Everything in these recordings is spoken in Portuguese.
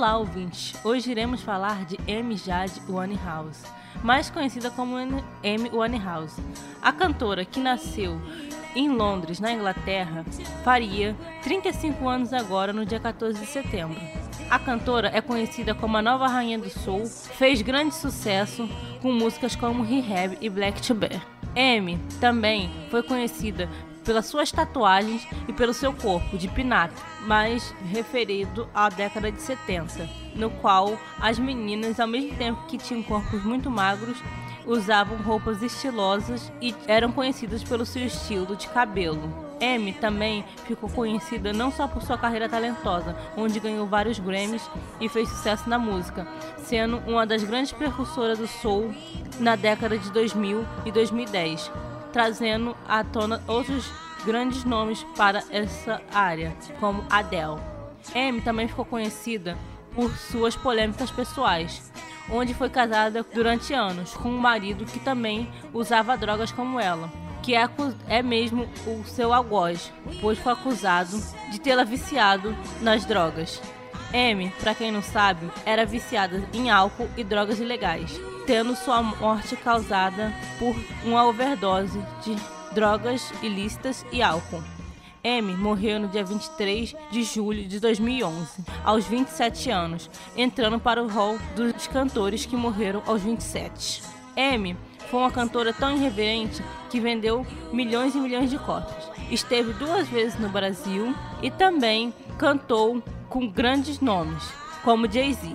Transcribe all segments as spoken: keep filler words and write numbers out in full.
Olá, ouvintes! Hoje iremos falar de Amy Jade Winehouse, mais conhecida como Amy Winehouse. A cantora, que nasceu em Londres, na Inglaterra, faria trinta e cinco anos agora, no dia quatorze de setembro. A cantora é conhecida como a nova rainha do soul, fez grande sucesso com músicas como Rehab e Black to Bear. Amy também foi conhecida pelas suas tatuagens e pelo seu corpo de pin-up, mais referido à década de setenta, no qual as meninas, ao mesmo tempo que tinham corpos muito magros, usavam roupas estilosas e eram conhecidas pelo seu estilo de cabelo. Amy também ficou conhecida não só por sua carreira talentosa, onde ganhou vários Grammys e fez sucesso na música, sendo uma das grandes precursoras do soul na década de dois mil e dois mil e dez, trazendo à tona outros grandes nomes para essa área, como Adele. Amy também ficou conhecida por suas polêmicas pessoais, onde foi casada durante anos com um marido que também usava drogas como ela, que é, é mesmo o seu algoz, pois foi acusado de tê-la viciado nas drogas. Amy, para quem não sabe, era viciada em álcool e drogas ilegais, tendo sua morte causada por uma overdose de drogas ilícitas e álcool. Amy morreu no dia vinte e três de julho de dois mil e onze, aos vinte e sete anos, entrando para o hall dos cantores que morreram aos vinte e sete. Amy foi uma cantora tão irreverente que vendeu milhões e milhões de cópias. Esteve duas vezes no Brasil e também cantou com grandes nomes, como Jay-Z.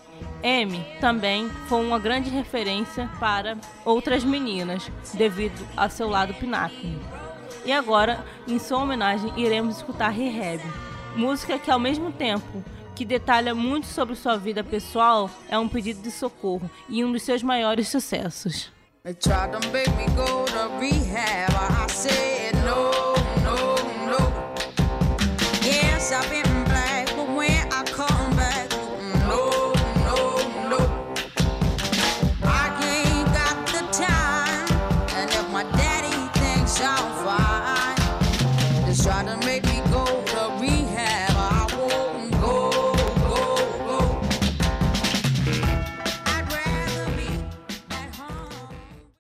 Amy também foi uma grande referência para outras meninas, devido ao seu lado pin-up. E agora, em sua homenagem, iremos escutar Rehab, música que, ao mesmo tempo que detalha muito sobre sua vida pessoal, é um pedido de socorro e um dos seus maiores sucessos. They tried to make me go to rehab. I said no, no, no. Yes, I've been